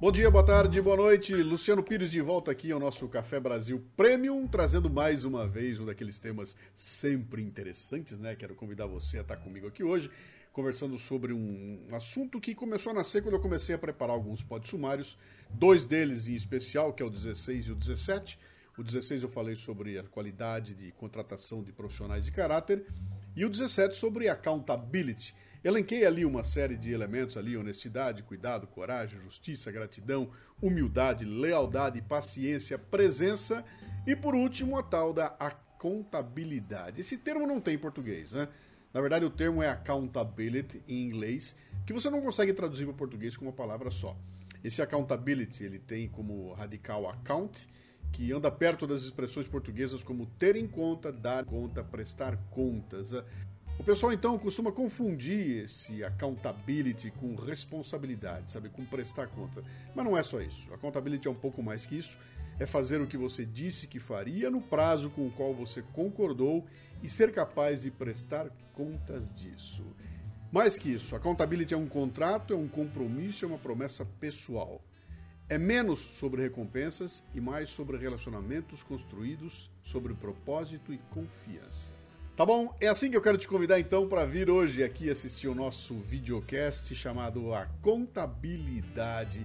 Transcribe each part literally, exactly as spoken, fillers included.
Bom dia, boa tarde, boa noite. Luciano Pires de volta aqui ao nosso Café Brasil Premium, trazendo mais uma vez um daqueles temas sempre interessantes, né? Quero convidar você a estar comigo aqui hoje, conversando sobre um assunto que começou a nascer quando eu comecei a preparar alguns pod sumários, dois deles em especial, que é o dezesseis e o dezessete. O dezesseis eu falei sobre a qualidade de contratação de profissionais de caráter e o dezessete sobre accountability. Elenquei ali uma série de elementos ali, honestidade, cuidado, coragem, justiça, gratidão, humildade, lealdade, paciência, presença e, por último, a tal da accountabilidade. Esse termo não tem em português, né? Na verdade, o termo é accountability em inglês, que você não consegue traduzir para o português com uma palavra só. Esse accountability, ele tem como radical account, que anda perto das expressões portuguesas como ter em conta, dar conta, prestar contas. O pessoal, então, costuma confundir esse accountability com responsabilidade, sabe? Com prestar conta. Mas não é só isso. Accountability é um pouco mais que isso. É fazer o que você disse que faria no prazo com o qual você concordou e ser capaz de prestar contas disso. Mais que isso, accountability é um contrato, é um compromisso, é uma promessa pessoal. É menos sobre recompensas e mais sobre relacionamentos construídos sobre propósito e confiança. Tá bom? É assim que eu quero te convidar então para vir hoje aqui assistir o nosso videocast chamado A Contabilidade.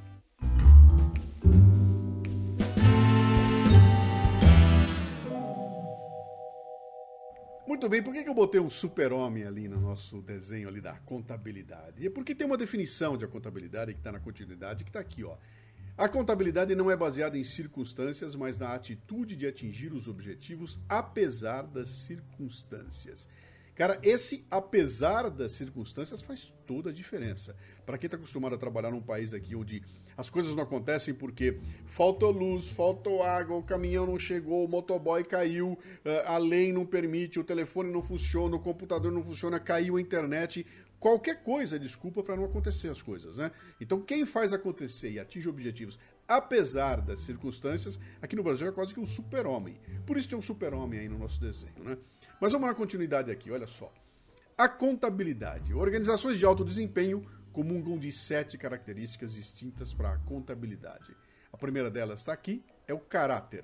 Muito bem, por que eu botei um super-homem ali no nosso desenho ali da contabilidade? É porque tem uma definição de contabilidade que está na continuidade, que está aqui, ó. A contabilidade não é baseada em circunstâncias, mas na atitude de atingir os objetivos apesar das circunstâncias. Cara, esse apesar das circunstâncias faz toda a diferença. Para quem está acostumado a trabalhar num país aqui onde as coisas não acontecem porque faltou luz, faltou água, o caminhão não chegou, o motoboy caiu, a lei não permite, o telefone não funciona, o computador não funciona, caiu a internet. Qualquer coisa é desculpa para não acontecer as coisas, né? Então, quem faz acontecer e atinge objetivos, apesar das circunstâncias, aqui no Brasil é quase que um super-homem. Por isso tem um super-homem aí no nosso desenho, né? Mas vamos na continuidade aqui, olha só. A contabilidade. Organizações de alto desempenho comungam de sete características distintas para a contabilidade. A primeira delas está aqui, é o caráter.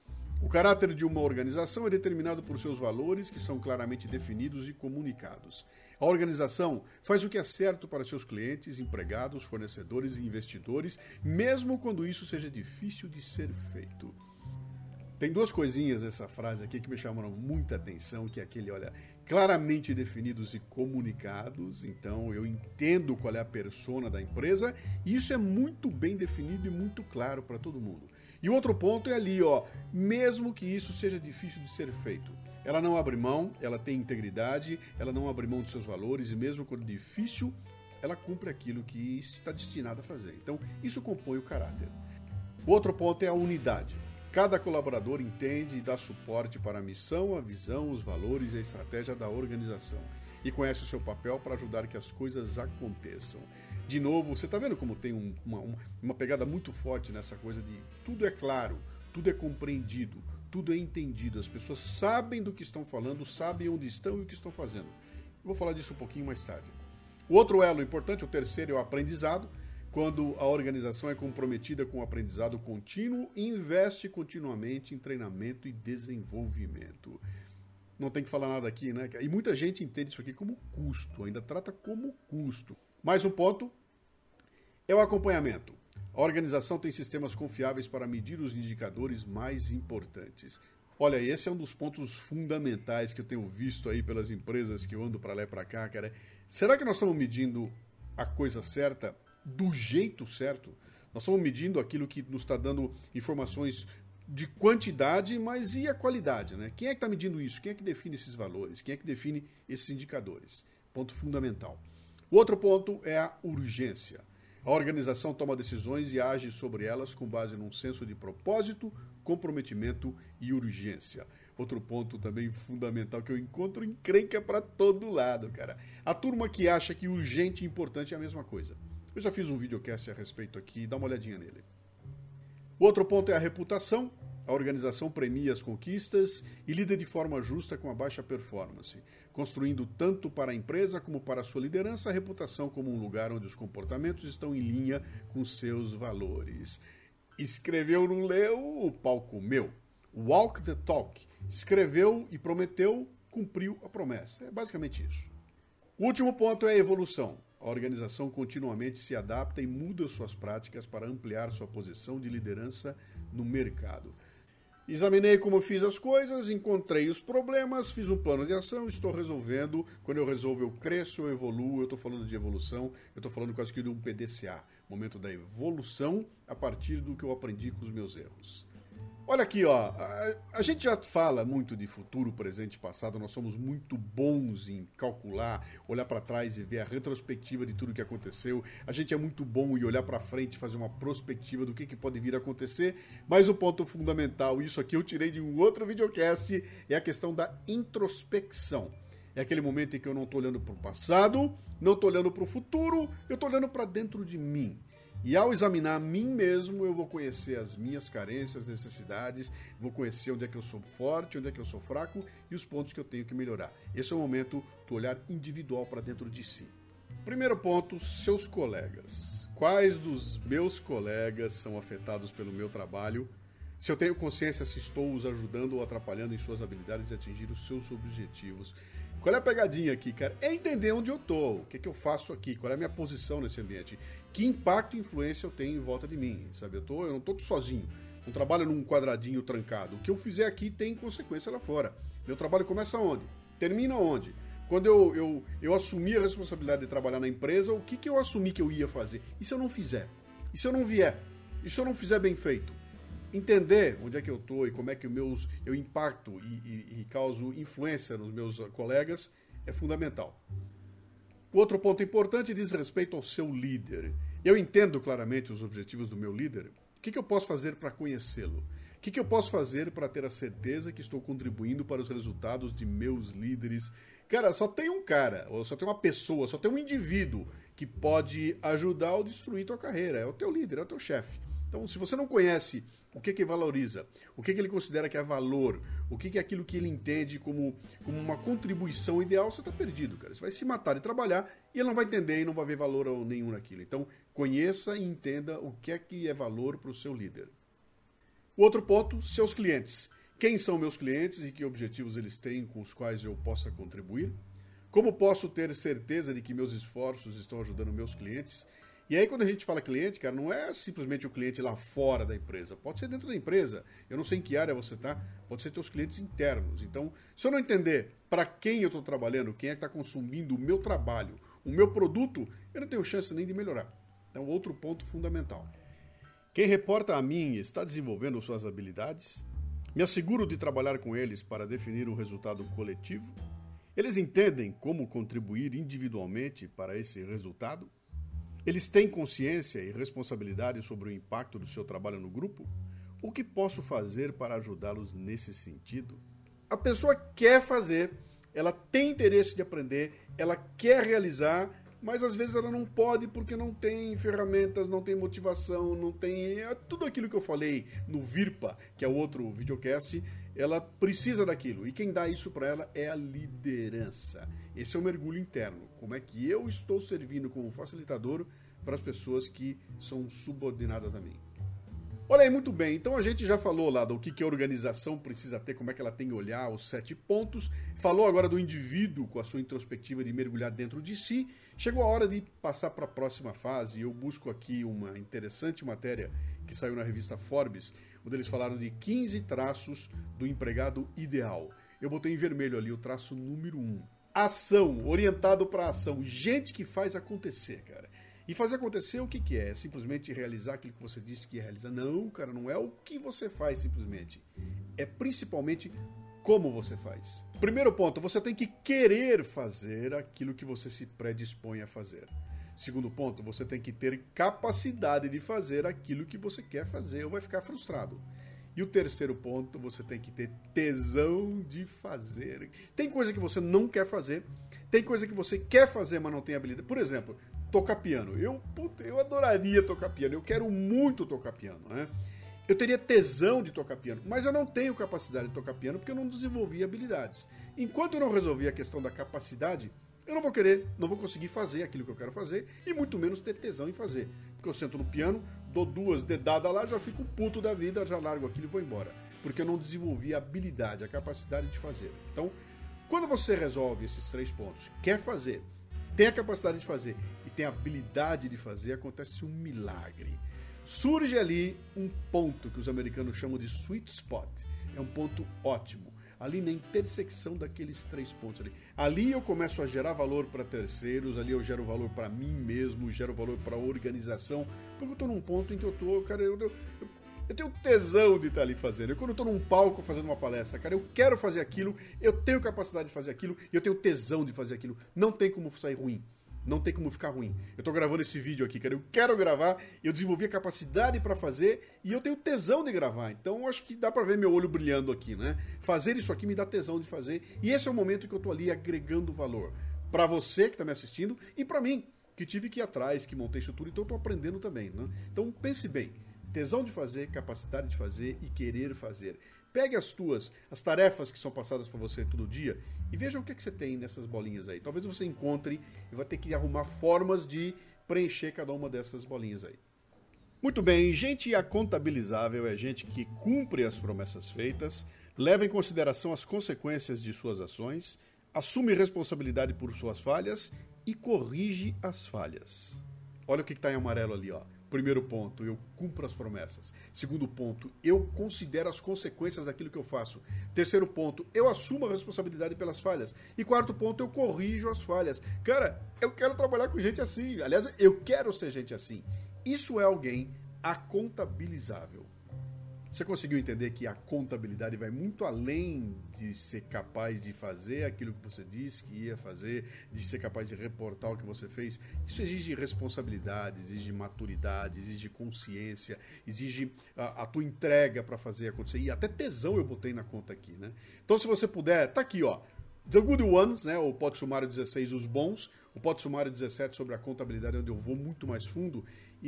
O caráter de uma organização é determinado por seus valores, que são claramente definidos e comunicados. A organização faz o que é certo para seus clientes, empregados, fornecedores e investidores, mesmo quando isso seja difícil de ser feito. Tem duas coisinhas nessa frase aqui que me chamaram muita atenção, que é aquele, olha, claramente definidos e comunicados, então eu entendo qual é a persona da empresa, e isso é muito bem definido e muito claro para todo mundo. E o outro ponto é ali, ó, mesmo que isso seja difícil de ser feito. Ela não abre mão, ela tem integridade, ela não abre mão dos seus valores e mesmo quando difícil, ela cumpre aquilo que está destinada a fazer. Então, isso compõe o caráter. O outro ponto é a unidade. Cada colaborador entende e dá suporte para a missão, a visão, os valores e a estratégia da organização e conhece o seu papel para ajudar que as coisas aconteçam. De novo, você está vendo como tem um, uma, uma pegada muito forte nessa coisa de tudo é claro, tudo é compreendido, tudo é entendido. As pessoas sabem do que estão falando, sabem onde estão e o que estão fazendo. Eu vou falar disso um pouquinho mais tarde. O outro elo importante, o terceiro, é o aprendizado. Quando a organização é comprometida com o aprendizado contínuo e investe continuamente em treinamento e desenvolvimento. Não tem que falar nada aqui, né? E muita gente entende isso aqui como custo, ainda trata como custo. Mais um ponto é o acompanhamento. A organização tem sistemas confiáveis para medir os indicadores mais importantes. Olha, esse é um dos pontos fundamentais que eu tenho visto aí pelas empresas que eu ando para lá e para cá, cara. Será que nós estamos medindo a coisa certa do jeito certo? Nós estamos medindo aquilo que nos está dando informações de quantidade, mas e a qualidade, né? Quem é que está medindo isso? Quem é que define esses valores? Quem é que define esses indicadores? Ponto fundamental. O outro ponto é a urgência. A organização toma decisões e age sobre elas com base num senso de propósito, comprometimento e urgência. Outro ponto também fundamental que eu encontro encrenca para todo lado, cara. A turma que acha que urgente e importante é a mesma coisa. Eu já fiz um videocast a respeito aqui, dá uma olhadinha nele. O outro ponto é a reputação. A a organização premia as conquistas e lida de forma justa com a baixa performance, construindo tanto para a empresa como para a sua liderança a reputação como um lugar onde os comportamentos estão em linha com seus valores. Escreveu, não leu, o pau comeu. Walk the talk. Escreveu e prometeu, cumpriu a promessa. É basicamente isso. O último ponto é a evolução. A organização continuamente se adapta e muda suas práticas para ampliar sua posição de liderança no mercado. Examinei como fiz as coisas, encontrei os problemas, fiz um plano de ação, estou resolvendo. Quando eu resolvo, eu cresço, eu evoluo. Eu estou falando de evolução, eu estou falando quase que de um P D C A. Momento da evolução a partir do que eu aprendi com os meus erros. Olha aqui, ó, a, a gente já fala muito de futuro, presente e passado, nós somos muito bons em calcular, olhar para trás e ver a retrospectiva de tudo que aconteceu. A gente é muito bom em olhar para frente e fazer uma prospectiva do que, que pode vir a acontecer, mas o ponto fundamental, isso aqui eu tirei de um outro videocast, é a questão da introspecção. É aquele momento em que eu não estou olhando para o passado, não estou olhando para o futuro, eu estou olhando para dentro de mim. E ao examinar a mim mesmo, eu vou conhecer as minhas carências, necessidades, vou conhecer onde é que eu sou forte, onde é que eu sou fraco e os pontos que eu tenho que melhorar. Esse é o momento do olhar individual para dentro de si. Primeiro ponto, seus colegas. Quais dos meus colegas são afetados pelo meu trabalho? Se eu tenho consciência se estou os ajudando ou atrapalhando em suas habilidades de atingir os seus objetivos. Qual é a pegadinha aqui, cara? É entender onde eu tô, o que, que eu faço aqui, qual é a minha posição nesse ambiente, que impacto e influência eu tenho em volta de mim, sabe? Eu, tô, eu não tô sozinho, não trabalho num quadradinho trancado. O que eu fizer aqui tem consequência lá fora. Meu trabalho começa onde? Termina onde? Quando eu, eu, eu assumi a responsabilidade de trabalhar na empresa, o que, que eu assumi que eu ia fazer? E se eu não fizer? E se eu não vier? E se eu não fizer bem feito? Entender onde é que eu estou e como é que meus, eu impacto e, e, e causo influência nos meus colegas é fundamental. O outro ponto importante diz respeito ao seu líder. Eu entendo claramente os objetivos do meu líder. O que, que eu posso fazer para conhecê-lo? O que, que eu posso fazer para ter a certeza que estou contribuindo para os resultados de meus líderes? Cara, só tem um cara, ou só tem uma pessoa, só tem um indivíduo que pode ajudar ou destruir tua carreira. É o teu líder, é o teu chefe. Então, se você não conhece o que que valoriza, o que que ele considera que é valor, o que que é aquilo que ele entende como, como uma contribuição ideal, você está perdido, cara. Você vai se matar de trabalhar e ele não vai entender e não vai ver valor nenhum naquilo. Então, conheça e entenda o que é que é valor para o seu líder. O outro ponto, seus clientes. Quem são meus clientes e que objetivos eles têm com os quais eu possa contribuir? Como posso ter certeza de que meus esforços estão ajudando meus clientes? E aí, quando a gente fala cliente, cara, não é simplesmente o cliente lá fora da empresa. Pode ser dentro da empresa. Eu não sei em que área você está. Pode ser teus clientes internos. Então, se eu não entender para quem eu estou trabalhando, quem é que está consumindo o meu trabalho, o meu produto, eu não tenho chance nem de melhorar. Então, outro ponto fundamental. Quem reporta a mim está desenvolvendo suas habilidades? Me asseguro de trabalhar com eles para definir um resultado coletivo? Eles entendem como contribuir individualmente para esse resultado? Eles têm consciência e responsabilidade sobre o impacto do seu trabalho no grupo? O que posso fazer para ajudá-los nesse sentido? A pessoa quer fazer, ela tem interesse de aprender, ela quer realizar, mas às vezes ela não pode porque não tem ferramentas, não tem motivação, não tem... É tudo aquilo que eu falei no Virpa, que é o outro videocast, ela precisa daquilo. E quem dá isso para ela é a liderança. Esse é o mergulho interno. Como é que eu estou servindo como facilitador para as pessoas que são subordinadas a mim. Olha aí, muito bem. Então a gente já falou lá do que a organização precisa ter, como é que ela tem que olhar, os sete pontos. Falou agora do indivíduo com a sua introspectiva de mergulhar dentro de si. Chegou a hora de passar para a próxima fase. Eu busco aqui uma interessante matéria que saiu na revista Forbes, onde eles falaram de quinze traços do empregado ideal. Eu botei em vermelho ali o traço número um. Ação, orientado para ação. Gente que faz acontecer, cara. E fazer acontecer o que, que é? É simplesmente realizar aquilo que você disse que ia realizar? Não, cara, não é o que você faz simplesmente. É principalmente como você faz. Primeiro ponto, você tem que querer fazer aquilo que você se predispõe a fazer. Segundo ponto, você tem que ter capacidade de fazer aquilo que você quer fazer ou vai ficar frustrado. E o terceiro ponto, você tem que ter tesão de fazer. Tem coisa que você não quer fazer, tem coisa que você quer fazer, mas não tem habilidade. Por exemplo, tocar piano. Eu, puta, eu adoraria tocar piano, eu quero muito tocar piano, né? Eu teria tesão de tocar piano, mas eu não tenho capacidade de tocar piano porque eu não desenvolvi habilidades. Enquanto eu não resolver a questão da capacidade, eu não vou querer, não vou conseguir fazer aquilo que eu quero fazer e muito menos ter tesão em fazer. Porque eu sento no piano, dou duas dedadas lá, já fico puto da vida, já largo aquilo e vou embora. Porque eu não desenvolvi a habilidade, a capacidade de fazer. Então, quando você resolve esses três pontos, quer fazer, tem a capacidade de fazer e tem a habilidade de fazer, acontece um milagre. Surge ali um ponto que os americanos chamam de sweet spot. É um ponto ótimo. Ali na intersecção daqueles três pontos ali. Ali eu começo a gerar valor para terceiros, ali eu gero valor para mim mesmo, gero valor para a organização, porque eu estou num ponto em que eu estou, cara, eu, eu, eu tenho tesão de estar ali fazendo. Eu, quando eu estou num palco fazendo uma palestra, cara, eu quero fazer aquilo, eu tenho capacidade de fazer aquilo, e eu tenho tesão de fazer aquilo. Não tem como sair ruim. Não tem como ficar ruim. Eu tô gravando esse vídeo aqui, cara. Eu quero gravar, eu desenvolvi a capacidade para fazer e eu tenho tesão de gravar. Então, eu acho que dá para ver meu olho brilhando aqui, né? Fazer isso aqui me dá tesão de fazer. E esse é o momento que eu tô ali agregando valor. Para você que tá me assistindo e para mim, que tive que ir atrás, que montei isso tudo. Então, eu tô aprendendo também, né? Então, pense bem. Tesão de fazer, capacidade de fazer e querer fazer. Pegue as tuas, as tarefas que são passadas para você todo dia e veja o que, que você tem nessas bolinhas aí. Talvez você encontre e vai ter que arrumar formas de preencher cada uma dessas bolinhas aí. Muito bem, gente acontabilizável é gente que cumpre as promessas feitas, leva em consideração as consequências de suas ações, assume responsabilidade por suas falhas e corrige as falhas. Olha o que está em amarelo ali, ó. Primeiro ponto, eu cumpro as promessas. Segundo ponto, eu considero as consequências daquilo que eu faço. Terceiro ponto, eu assumo a responsabilidade pelas falhas. E quarto ponto, eu corrijo as falhas. Cara, eu quero trabalhar com gente assim. Aliás, eu quero ser gente assim. Isso é alguém acontabilizável. Você conseguiu entender que a contabilidade vai muito além de ser capaz de fazer aquilo que você disse que ia fazer, de ser capaz de reportar o que você fez? Isso exige responsabilidade, exige maturidade, exige consciência, exige a, a tua entrega para fazer acontecer. E até tesão eu botei na conta aqui, né? Então, se você puder, tá aqui, ó. The Good Ones, né? O Pod Sumário dezesseis, os bons. O Pod Sumário dezessete sobre a contabilidade, onde eu vou muito mais fundo.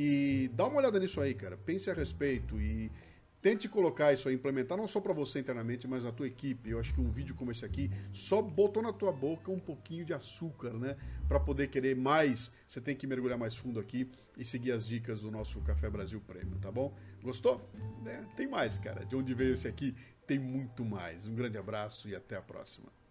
E dá uma olhada nisso aí, cara. Pense a respeito e tente colocar isso aí, implementar não só para você internamente, mas na tua equipe. Eu acho que um vídeo como esse aqui só botou na tua boca um pouquinho de açúcar, né? Para poder querer mais, você tem que mergulhar mais fundo aqui e seguir as dicas do nosso Café Brasil Premium, tá bom? Gostou? É, tem mais, cara. De onde veio esse aqui, tem muito mais. Um grande abraço e até a próxima.